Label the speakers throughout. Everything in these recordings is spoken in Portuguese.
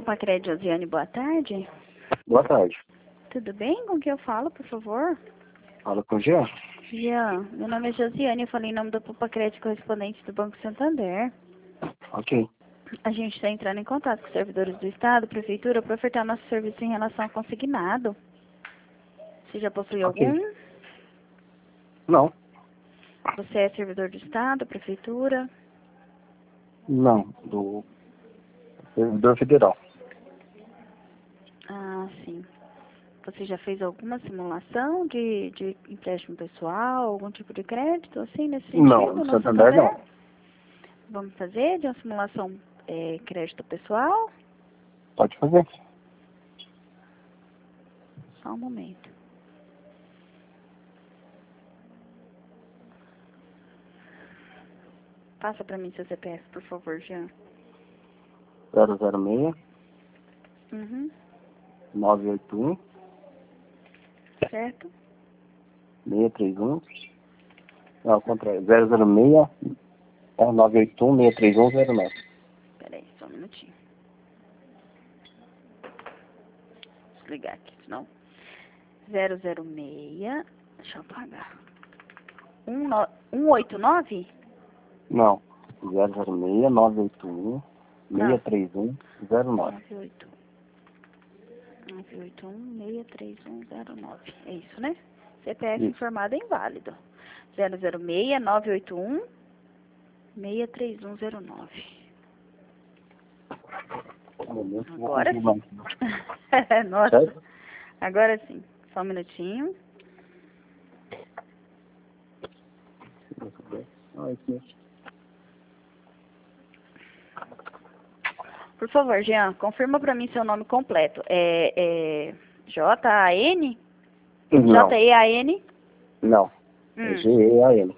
Speaker 1: Pacred Josiane, boa tarde.
Speaker 2: Boa tarde.
Speaker 1: Tudo bem? Com quem eu falo, por favor?
Speaker 2: Fala com o Jean.
Speaker 1: Jean, meu nome é Josiane, eu falei em nome da Pacred, correspondente do Banco Santander.
Speaker 2: Ok.
Speaker 1: A gente está entrando em contato com os servidores do Estado, Prefeitura, para ofertar nosso serviço em relação ao consignado. Você já possui
Speaker 2: Ok.
Speaker 1: algum?
Speaker 2: Não.
Speaker 1: Você é servidor do Estado, Prefeitura?
Speaker 2: Não. Do servidor federal.
Speaker 1: Ah, sim. Você já fez alguma simulação de empréstimo pessoal, algum tipo de crédito, assim, nesse sentido?
Speaker 2: Não, no
Speaker 1: no
Speaker 2: Santander não.
Speaker 1: Vamos fazer de uma simulação crédito pessoal?
Speaker 2: Pode fazer.
Speaker 1: Só um momento. Passa para mim seu CPF, por favor, Jean.
Speaker 2: 006
Speaker 1: Uhum.
Speaker 2: 981
Speaker 1: Certo?
Speaker 2: 631. Não, ao contrário. 006 981 631 09.
Speaker 1: Peraí, só um minutinho. Desligar aqui, senão. 006. Deixa eu apagar. 189?
Speaker 2: Não. 006 981 631 09.
Speaker 1: 981-631-09. É isso, né? CPF
Speaker 2: Isso.
Speaker 1: informado é inválido. 006-981-63109.
Speaker 2: Um momento, vou
Speaker 1: Agora
Speaker 2: confirmar
Speaker 1: sim.
Speaker 2: aqui.
Speaker 1: Nossa.
Speaker 2: Certo?
Speaker 1: Agora sim. Só um minutinho.
Speaker 2: Ah, isso mesmo.
Speaker 1: Por favor, Jean, confirma pra mim seu nome completo. J-A-N?
Speaker 2: Não.
Speaker 1: J-E-A-N?
Speaker 2: Não. É Gean.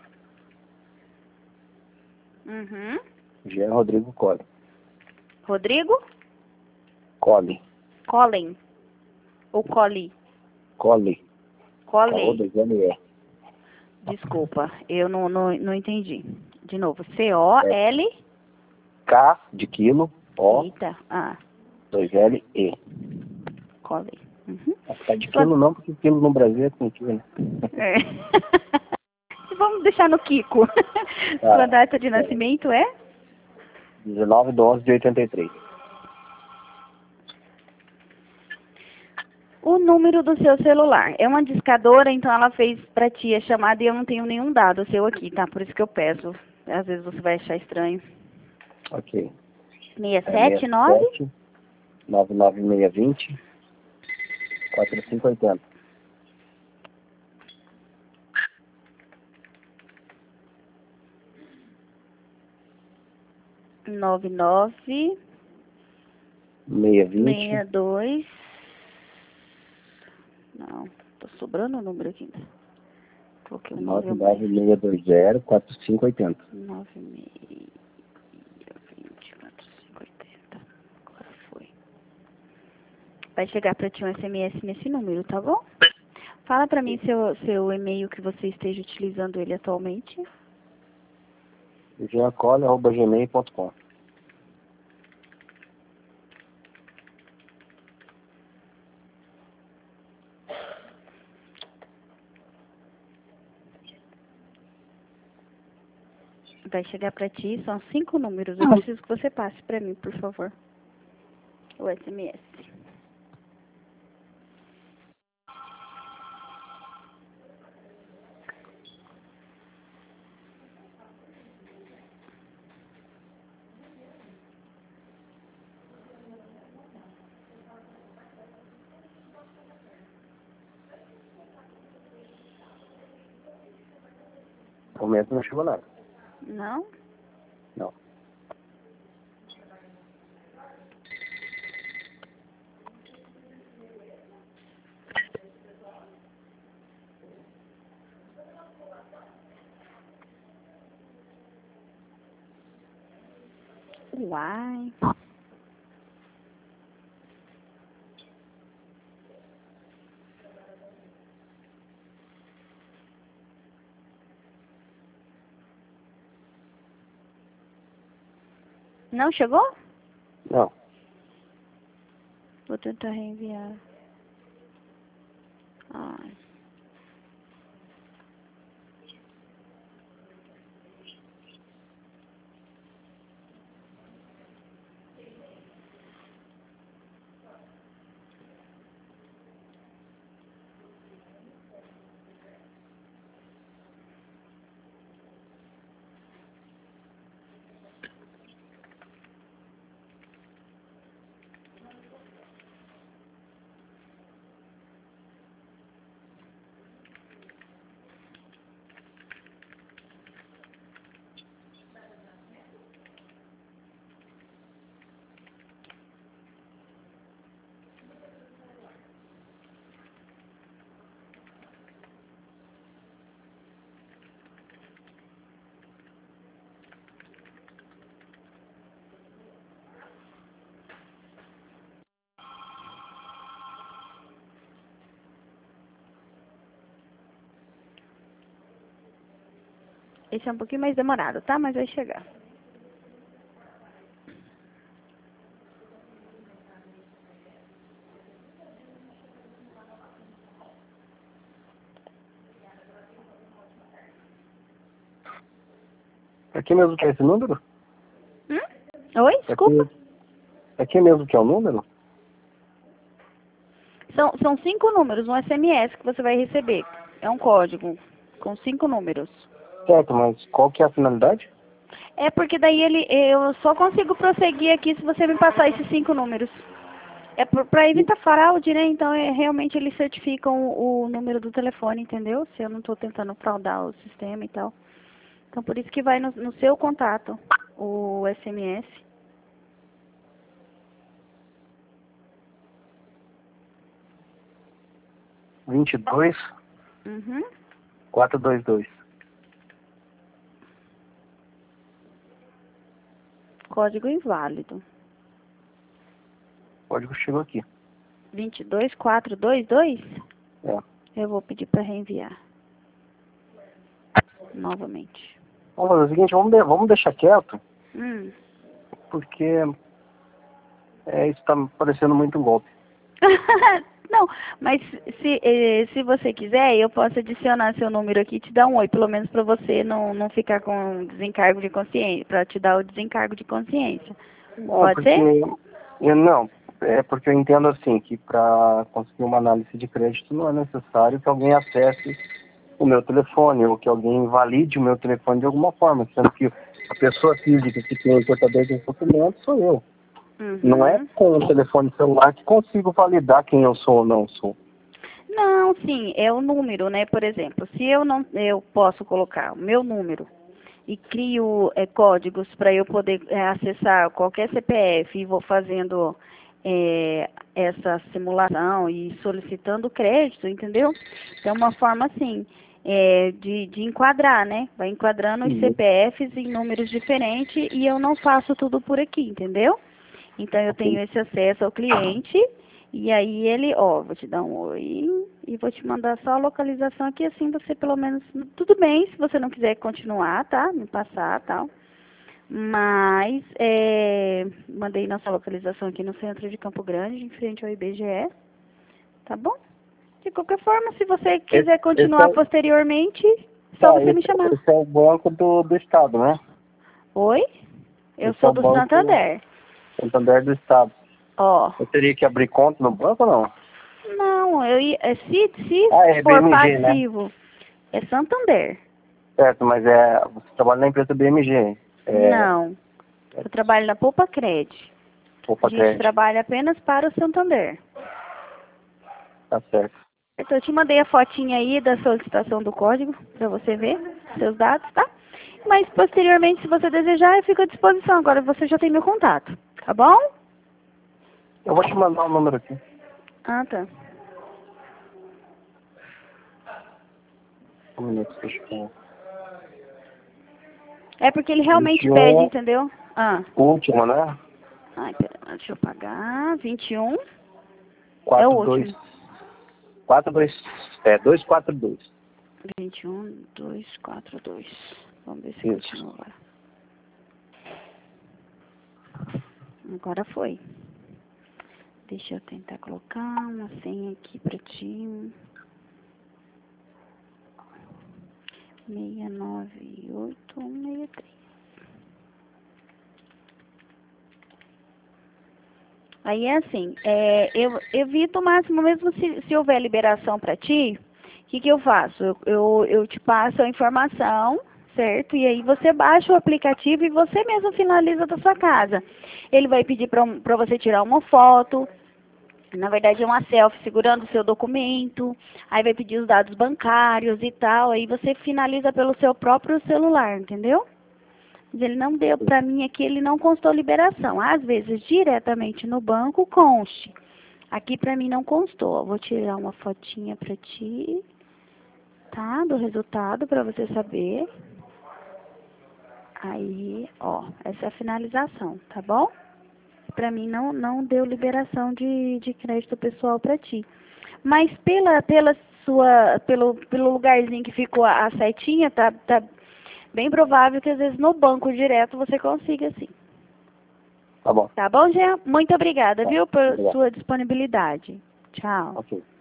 Speaker 1: Uhum.
Speaker 2: Jean Rodrigo Colli.
Speaker 1: Rodrigo?
Speaker 2: Colli.
Speaker 1: Collen. Ou Colli?
Speaker 2: Colli.
Speaker 1: Collen.
Speaker 2: L-E.
Speaker 1: Desculpa, eu não entendi. De novo, C-O-L...
Speaker 2: K de quilo, O,
Speaker 1: Eita,
Speaker 2: 2L-E.
Speaker 1: Collen. Uhum.
Speaker 2: K de quilo não, porque quilo no Brasil é com quilo, né?
Speaker 1: É. Vamos deixar no Kiko. Sua data de nascimento é?
Speaker 2: 19/12/83.
Speaker 1: O número do seu celular. É uma discadora, então ela fez pra ti a chamada e eu não tenho nenhum dado seu aqui, tá? Por isso que eu peço. Às vezes você vai achar estranho.
Speaker 2: Ok.
Speaker 1: 679?
Speaker 2: 99620 4580.
Speaker 1: 99
Speaker 2: 620
Speaker 1: 62. Não, tô sobrando o número aqui. Coloquei o 9 a mais.
Speaker 2: 99620 4580.
Speaker 1: 9620 4580. Agora foi. Vai chegar pra ti um SMS nesse número, tá bom? Fala pra mim seu e-mail que você esteja utilizando ele atualmente.
Speaker 2: jeancolli@gmail.com.
Speaker 1: Vai chegar pra ti, são 5 números. Eu preciso que você passe pra mim, por favor. O SMS.
Speaker 2: No momento não chegou nada.
Speaker 1: Não?
Speaker 2: Não.
Speaker 1: Uai. Não chegou?
Speaker 2: Não.
Speaker 1: Vou tentar reenviar. Ai. Esse é um pouquinho mais demorado, tá? Mas vai chegar.
Speaker 2: Aqui mesmo que é esse número?
Speaker 1: Oi? Desculpa.
Speaker 2: Aqui mesmo que é o número?
Speaker 1: São 5 números, um SMS que você vai receber. É um código com 5 números.
Speaker 2: Certo, mas qual que é a finalidade?
Speaker 1: É porque daí eu só consigo prosseguir aqui se você me passar esses 5 números. É para evitar fraude, né? Então, realmente eles certificam o número do telefone, entendeu? Se eu não estou tentando fraudar o sistema e tal. Então, por isso que vai no seu contato o SMS.
Speaker 2: 22
Speaker 1: Uhum.
Speaker 2: 422.
Speaker 1: Código inválido.
Speaker 2: O código chegou aqui.
Speaker 1: 22422?
Speaker 2: É.
Speaker 1: Eu vou pedir para reenviar. Novamente.
Speaker 2: Vamos fazer o seguinte, vamos deixar quieto, porque isso está me parecendo muito um golpe.
Speaker 1: Não, mas se você quiser, eu posso adicionar seu número aqui e te dar um oi, pelo menos para você não ficar com desencargo de consciência, para te dar o desencargo de consciência.
Speaker 2: Não,
Speaker 1: Pode ser?
Speaker 2: Porque eu entendo assim, que para conseguir uma análise de crédito não é necessário que alguém acesse o meu telefone, ou que alguém invalide o meu telefone de alguma forma, sendo que a pessoa física que tem o portador de documento sou eu.
Speaker 1: Uhum.
Speaker 2: Não é com o telefone celular que consigo validar quem eu sou ou não sou.
Speaker 1: Não, sim, é o número, né? Por exemplo, se eu posso colocar o meu número e crio códigos para eu poder acessar qualquer CPF e vou fazendo essa simulação e solicitando crédito, entendeu? Então, uma forma assim de enquadrar, né? Vai enquadrando os CPFs em números diferentes e eu não faço tudo por aqui, entendeu? Então, eu tenho esse acesso ao cliente e aí ele, vou te dar um oi e vou te mandar só a localização aqui, assim você pelo menos, tudo bem se você não quiser continuar, tá? Me passar, tal. Mas, mandei nossa localização aqui no centro de Campo Grande, em frente ao IBGE, tá bom? De qualquer forma, se você quiser continuar posteriormente, só você me chamar.
Speaker 2: Esse é o banco do estado, né?
Speaker 1: Oi? Eu
Speaker 2: Esse é
Speaker 1: sou
Speaker 2: o
Speaker 1: do
Speaker 2: banco
Speaker 1: Santander.
Speaker 2: Santander do estado. Eu teria que abrir conta no banco ou não?
Speaker 1: Não, se for
Speaker 2: BMG,
Speaker 1: passivo, é Santander.
Speaker 2: Certo, mas você trabalha na empresa BMG.
Speaker 1: Não, eu trabalho na Poupa Cred. A gente trabalha apenas para o Santander.
Speaker 2: Tá certo.
Speaker 1: Então, eu te mandei a fotinha aí da solicitação do código, para você ver seus dados, tá? Mas, posteriormente, se você desejar, eu fico à disposição. Agora você já tem meu contato, tá bom?
Speaker 2: Eu vou te mandar o número aqui.
Speaker 1: Ah, tá.
Speaker 2: Um minuto, deixa eu...
Speaker 1: É porque ele realmente
Speaker 2: 21,
Speaker 1: pede, entendeu?
Speaker 2: Último, né?
Speaker 1: Ai, pera, deixa eu pagar. 21.
Speaker 2: 42,
Speaker 1: é o último.
Speaker 2: 242.
Speaker 1: 21, 242. Vamos ver se
Speaker 2: Isso.
Speaker 1: continua agora. Agora foi. Deixa eu tentar colocar uma senha aqui pra ti. 69863. Aí é assim, eu evito o máximo, mesmo se houver liberação para ti, o que eu faço? Eu te passo a informação, certo? E aí você baixa o aplicativo e você mesmo finaliza da sua casa. Ele vai pedir para você tirar uma foto, na verdade é uma selfie segurando o seu documento, aí vai pedir os dados bancários e tal, aí você finaliza pelo seu próprio celular, entendeu? Mas ele não deu para mim aqui, ele não constou liberação. Às vezes, diretamente no banco, conste. Aqui para mim não constou. Eu vou tirar uma fotinha para ti, tá? Do resultado para você saber. Aí, ó, essa é a finalização, tá bom? Para mim não deu liberação de crédito pessoal para ti. Mas pelo lugarzinho que ficou a setinha, tá bem provável que às vezes no banco direto você consiga sim.
Speaker 2: Tá bom.
Speaker 1: Tá bom, Jean? Muito obrigada,
Speaker 2: Tá.
Speaker 1: viu, por
Speaker 2: Obrigado.
Speaker 1: sua disponibilidade. Tchau.
Speaker 2: Ok.